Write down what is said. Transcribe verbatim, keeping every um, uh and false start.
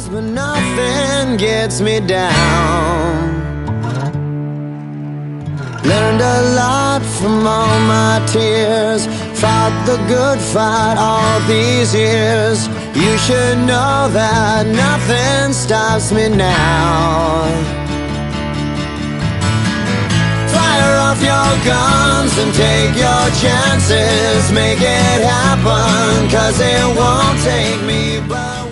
but nothing gets me down. Learned a lot from all my tears, fought the good fight all these years. You should know that nothing stops me now. Fire off your guns and take your chances. Make it happen, 'cause it won't take me but